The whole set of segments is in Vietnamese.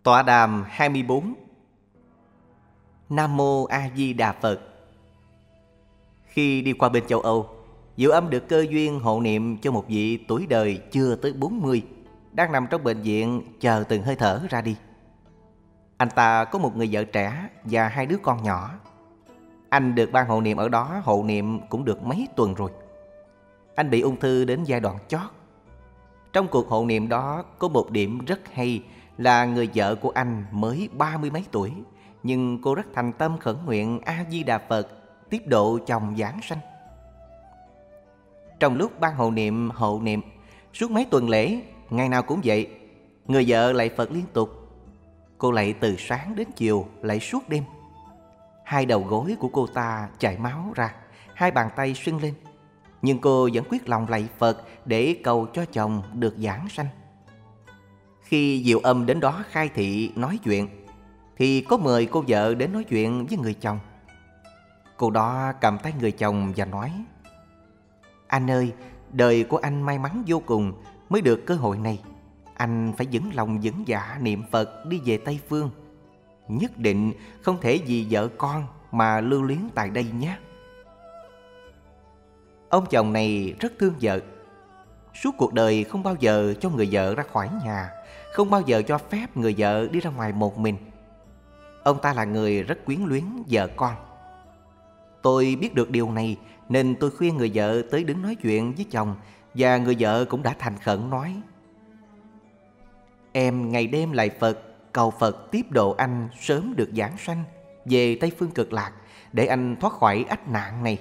Tọa đàm 24. Nam Mô A Di Đà Phật. Khi đi qua bên châu Âu, Diệu Âm được cơ duyên hộ niệm cho một vị tuổi đời chưa tới 40, đang nằm trong bệnh viện chờ từng hơi thở ra đi. Anh ta có một người vợ trẻ và 2 đứa con nhỏ. Anh được ban hộ niệm ở đó hộ niệm cũng được mấy tuần rồi. Anh bị ung thư đến giai đoạn chót. Trong cuộc hộ niệm đó có một điểm rất hay là người vợ của anh mới 30 mấy tuổi, nhưng cô rất thành tâm khẩn nguyện A Di Đà Phật tiếp độ chồng giảng sanh. Trong lúc ban hộ niệm suốt mấy tuần lễ, ngày nào cũng vậy, người vợ lạy Phật liên tục. Cô lạy từ sáng đến chiều, lạy suốt đêm. 2 đầu gối của cô ta chảy máu ra, 2 bàn tay sưng lên, nhưng cô vẫn quyết lòng lạy Phật để cầu cho chồng được giảng sanh. Khi Diệu Âm đến đó khai thị nói chuyện, thì có mời cô vợ đến nói chuyện với người chồng. Cô đó cầm tay người chồng và nói: "Anh ơi, đời của anh may mắn vô cùng mới được cơ hội này. Anh phải vững lòng vững dạ niệm Phật đi về Tây Phương. Nhất định không thể vì vợ con mà lưu luyến tại đây nhé." Ông chồng này rất thương vợ. Suốt cuộc đời không bao giờ cho người vợ ra khỏi nhà, không bao giờ cho phép người vợ đi ra ngoài một mình. Ông ta là người rất quyến luyến vợ con. Tôi biết được điều này nên tôi khuyên người vợ tới đứng nói chuyện với chồng, và người vợ cũng đã thành khẩn nói: "Em ngày đêm lạy Phật, cầu Phật tiếp độ anh sớm được giảng sanh về Tây Phương Cực Lạc để anh thoát khỏi ách nạn này."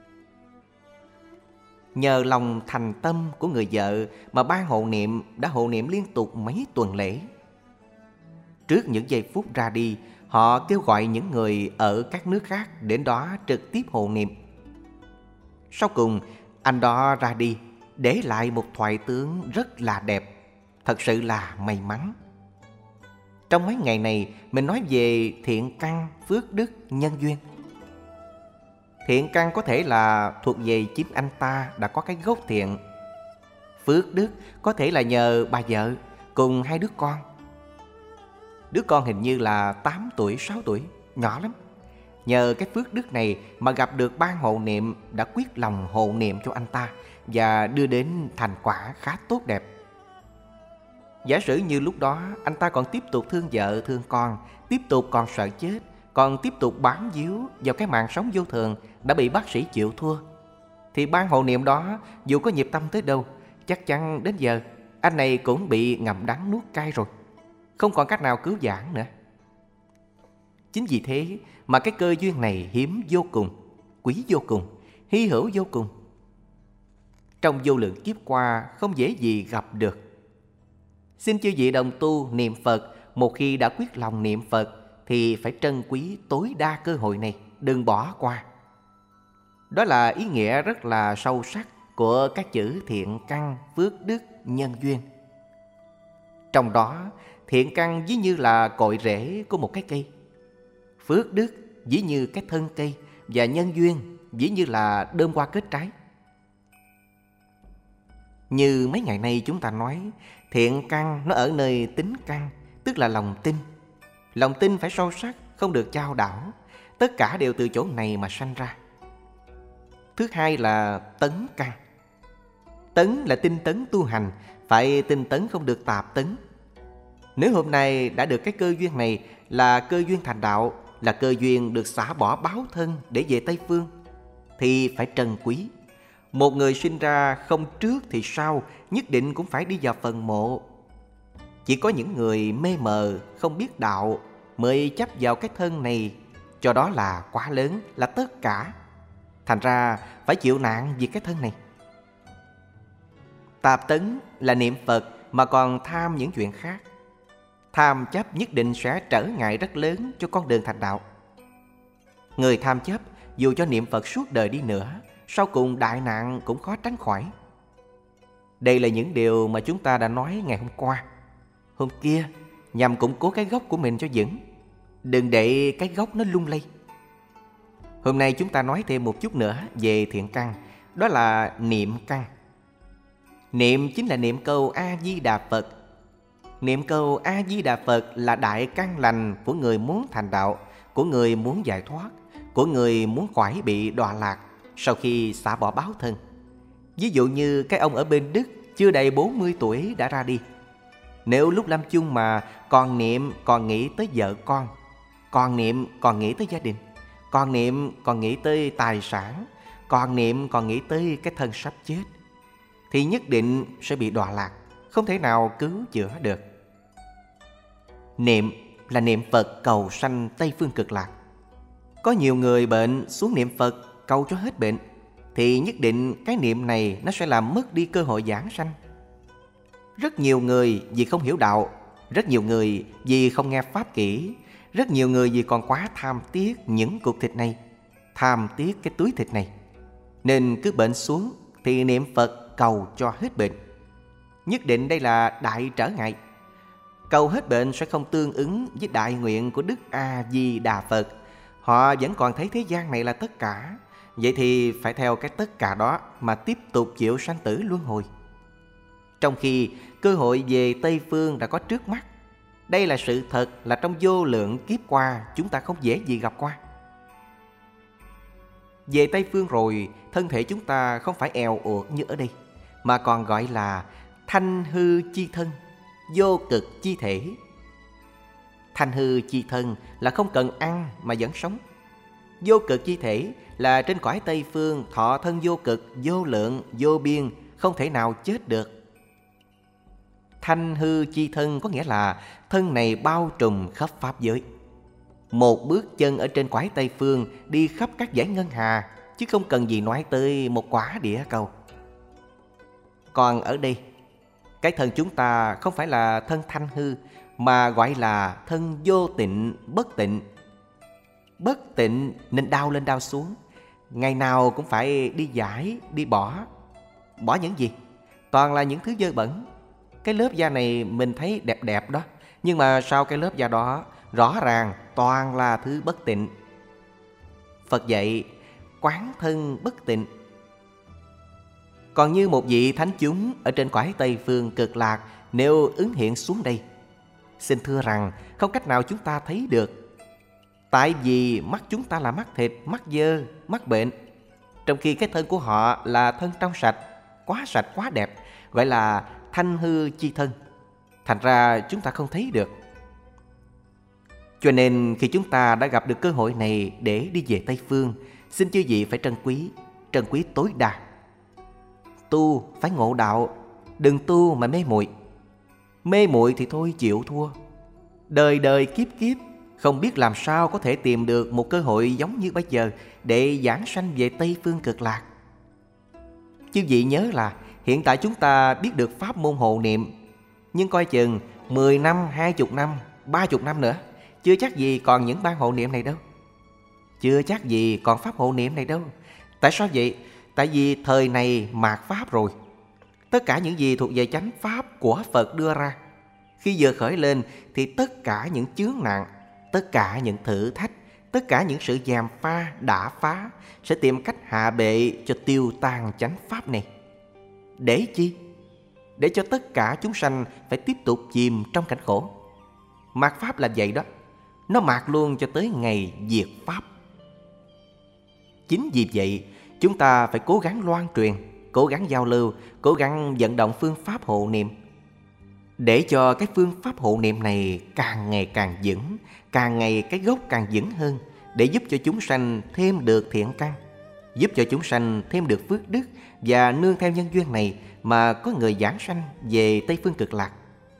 Nhờ lòng thành tâm của người vợ mà ban hộ niệm đã hộ niệm liên tục mấy tuần lễ. Trước những giây phút ra đi, họ kêu gọi những người ở các nước khác đến đó trực tiếp hộ niệm. Sau cùng, anh đó ra đi, để lại một thoại tướng rất là đẹp, thật sự là may mắn. Trong mấy ngày này, mình nói về thiện căn, phước đức, nhân duyên. Thiện căn có thể là thuộc về chính anh ta đã có cái gốc thiện. Phước đức có thể là nhờ bà vợ cùng 2 đứa con. Đứa con hình như là 8 tuổi, 6 tuổi, nhỏ lắm. Nhờ cái phước đức này mà gặp được ban hộ niệm đã quyết lòng hộ niệm cho anh ta và đưa đến thành quả khá tốt đẹp. Giả sử như lúc đó anh ta còn tiếp tục thương vợ thương con, tiếp tục còn sợ chết, còn tiếp tục bám víu vào cái mạng sống vô thường đã bị bác sĩ chịu thua, thì ban hộ niệm đó dù có nhiệt tâm tới đâu, chắc chắn đến giờ anh này cũng bị ngậm đắng nuốt cay rồi, không còn cách nào cứu vãn nữa. Chính vì thế mà cái cơ duyên này hiếm vô cùng, quý vô cùng, hy hữu vô cùng. Trong vô lượng kiếp qua không dễ gì gặp được. Xin chư vị đồng tu niệm Phật, một khi đã quyết lòng niệm Phật thì phải trân quý tối đa cơ hội này, đừng bỏ qua. Đó là ý nghĩa rất là sâu sắc của các chữ thiện căn, phước đức, nhân duyên. Trong đó, thiện căn ví như là cội rễ của một cái cây, phước đức ví như cái thân cây, và nhân duyên ví như là đơm hoa kết trái. Như mấy ngày nay chúng ta nói, thiện căn nó ở nơi tính căn, tức là lòng tin. Lòng tin phải sâu sắc, không được chao đảo. Tất cả đều từ chỗ này mà sanh ra. Thứ hai là tấn căn. Tấn là tinh tấn tu hành, phải tinh tấn không được tạp tấn. Nếu hôm nay đã được cái cơ duyên này là cơ duyên thành đạo, là cơ duyên được xả bỏ báo thân để về Tây Phương, thì phải trân quý. Một người sinh ra không trước thì sau, nhất định cũng phải đi vào phần mộ. Chỉ có những người mê mờ, không biết đạo mới chấp vào cái thân này, cho đó là quá lớn, là tất cả. Thành ra phải chịu nạn vì cái thân này. Tạp tấn là niệm Phật mà còn tham những chuyện khác. Tham chấp nhất định sẽ trở ngại rất lớn cho con đường thành đạo. Người tham chấp dù cho niệm Phật suốt đời đi nữa, sau cùng đại nạn cũng khó tránh khỏi. Đây là những điều mà chúng ta đã nói ngày hôm qua, hôm kia, nhằm củng cố cái gốc của mình cho vững. Đừng để cái gốc nó lung lay. Hôm nay chúng ta nói thêm một chút nữa về thiện căn, đó là niệm căn. Niệm chính là niệm câu A Di Đà Phật. Niệm câu A-di-đà Phật là đại căn lành của người muốn thành đạo, của người muốn giải thoát, của người muốn khỏi bị đọa lạc sau khi xả bỏ báo thân. Ví dụ như cái ông ở bên Đức chưa đầy 40 tuổi đã ra đi. Nếu lúc lâm chung mà còn niệm còn nghĩ tới vợ con, còn niệm còn nghĩ tới gia đình, còn niệm còn nghĩ tới tài sản, còn niệm còn nghĩ tới cái thân sắp chết, thì nhất định sẽ bị đọa lạc, không thể nào cứu chữa được. Niệm là niệm Phật cầu sanh Tây Phương Cực Lạc. Có nhiều người bệnh xuống niệm Phật cầu cho hết bệnh, thì nhất định cái niệm này nó sẽ làm mất đi cơ hội giảng sanh. Rất nhiều người vì không hiểu đạo, rất nhiều người vì không nghe pháp kỹ, rất nhiều người vì còn quá tham tiếc những cục thịt này, tham tiếc cái túi thịt này, nên cứ bệnh xuống thì niệm Phật cầu cho hết bệnh. Nhất định đây là đại trở ngại. Cầu hết bệnh sẽ không tương ứng với đại nguyện của Đức A-di-đà Phật. Họ vẫn còn thấy thế gian này là tất cả. Vậy thì phải theo cái tất cả đó mà tiếp tục chịu sanh tử luân hồi. Trong khi cơ hội về Tây Phương đã có trước mắt. Đây là sự thật, là trong vô lượng kiếp qua chúng ta không dễ gì gặp qua. Về Tây Phương rồi, thân thể chúng ta không phải èo uột như ở đây, mà còn gọi là thanh hư chi thân, vô cực chi thể. Thanh hư chi thân là không cần ăn mà vẫn sống. Vô cực chi thể là trên cõi Tây Phương thọ thân vô cực, vô lượng, vô biên, không thể nào chết được. Thanh hư chi thân có nghĩa là thân này bao trùm khắp pháp giới. Một bước chân ở trên cõi Tây Phương đi khắp các dải ngân hà, chứ không cần gì nói tới một quả địa cầu. Còn ở đây, cái thân chúng ta không phải là thân thanh hư, mà gọi là thân vô tịnh, bất tịnh. Bất tịnh nên đau lên đau xuống, ngày nào cũng phải đi giải, đi bỏ. Bỏ những gì? Toàn là những thứ dơ bẩn. Cái lớp da này mình thấy đẹp đẹp đó, nhưng mà sau cái lớp da đó rõ ràng toàn là thứ bất tịnh. Phật dạy quán thân bất tịnh. Còn như một vị thánh chúng ở trên cõi Tây Phương Cực Lạc, nếu ứng hiện xuống đây, xin thưa rằng không cách nào chúng ta thấy được. Tại vì mắt chúng ta là mắt thịt, mắt dơ, mắt bệnh, trong khi cái thân của họ là thân trong sạch, quá đẹp, gọi là thanh hư chi thân. Thành ra chúng ta không thấy được. Cho nên khi chúng ta đã gặp được cơ hội này để đi về Tây Phương, xin chư vị phải trân quý tối đa. Tu phải ngộ đạo, đừng tu mà mê muội. Mê muội thì thôi chịu thua. Đời đời kiếp kiếp không biết làm sao có thể tìm được một cơ hội giống như bây giờ để giảng sanh về Tây Phương Cực Lạc. Chư vị nhớ là hiện tại chúng ta biết được pháp môn hộ niệm, nhưng coi chừng 10 năm, 20 năm, 30 năm nữa, chưa chắc gì còn những ban hộ niệm này đâu. Chưa chắc gì còn pháp hộ niệm này đâu. Tại sao vậy? Tại vì thời này mạt pháp rồi. Tất cả những gì thuộc về chánh pháp của Phật đưa ra, khi vừa khởi lên thì tất cả những chướng nạn, tất cả những thử thách, tất cả những sự gièm pha, đả phá sẽ tìm cách hạ bệ cho tiêu tan chánh pháp này. Để chi? Để cho tất cả chúng sanh phải tiếp tục chìm trong cảnh khổ. Mạt pháp là vậy đó. Nó mạt luôn cho tới ngày diệt pháp. Chính vì vậy, chúng ta phải cố gắng loan truyền, cố gắng giao lưu, cố gắng vận động phương pháp hộ niệm, để cho cái phương pháp hộ niệm này càng ngày càng vững, càng ngày cái gốc càng vững hơn, để giúp cho chúng sanh thêm được thiện căn, giúp cho chúng sanh thêm được phước đức, và nương theo nhân duyên này mà có người giảng sanh về Tây Phương Cực Lạc.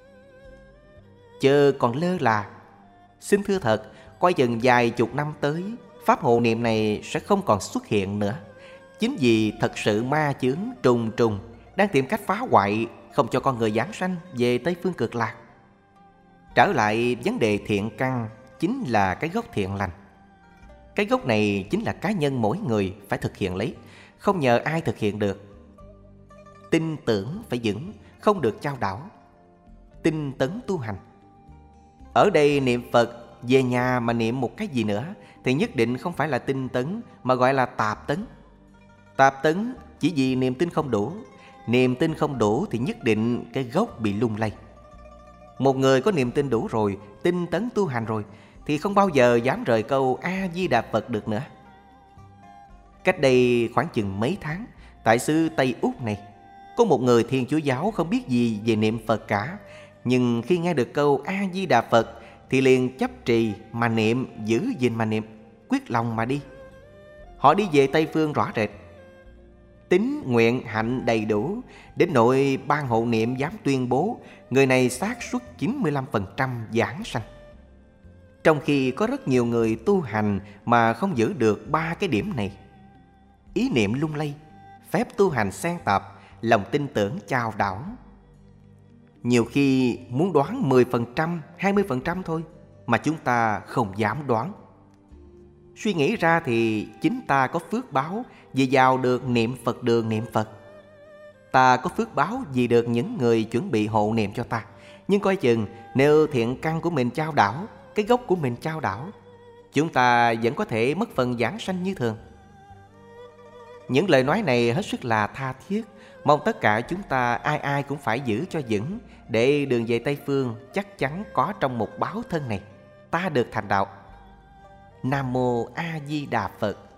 Chớ còn lơ là. Xin thưa thật, coi chừng vài chục năm tới, pháp hộ niệm này sẽ không còn xuất hiện nữa. Chính vì thật sự ma chướng trùng trùng đang tìm cách phá hoại, không cho con người giảng sanh về Tây Phương Cực Lạc. Trở lại vấn đề thiện căn, chính là cái gốc thiện lành. Cái gốc này chính là cá nhân mỗi người phải thực hiện lấy, không nhờ ai thực hiện được. Tin tưởng phải vững, không được chao đảo. Tinh tấn tu hành. Ở đây niệm Phật, về nhà mà niệm một cái gì nữa thì nhất định không phải là tinh tấn, mà gọi là tạp tấn. Tạp tấn chỉ vì niềm tin không đủ. Niềm tin không đủ thì nhất định cái gốc bị lung lay. Một người có niềm tin đủ rồi, tinh tấn tu hành rồi, thì không bao giờ dám rời câu A-di-đà Phật được nữa. Cách đây khoảng chừng mấy tháng, tại xứ Tây Úc này, có một người Thiên Chúa giáo không biết gì về niệm Phật cả. Nhưng khi nghe được câu A-di-đà Phật thì liền chấp trì mà niệm, giữ gìn mà niệm, quyết lòng mà đi. Họ đi về Tây Phương rõ rệt, tín nguyện hạnh đầy đủ, đến nỗi ban hộ niệm dám tuyên bố người này xác suất 95% giảng sanh. Trong khi có rất nhiều người tu hành mà không giữ được ba cái điểm này: ý niệm lung lay, phép tu hành xen tạp, lòng tin tưởng chao đảo. Nhiều khi muốn đoán 10%, 20% thôi mà chúng ta không dám đoán. Suy nghĩ ra thì chính ta có phước báo vì vào được niệm Phật đường niệm Phật. Ta có phước báo vì được những người chuẩn bị hộ niệm cho ta. Nhưng coi chừng nếu thiện căn của mình chao đảo, cái gốc của mình chao đảo, chúng ta vẫn có thể mất phần giảng sanh như thường. Những lời nói này hết sức là tha thiết. Mong tất cả chúng ta ai ai cũng phải giữ cho vững, để đường về Tây Phương chắc chắn có trong một báo thân này ta được thành đạo. Nam Mô A Di Đà Phật.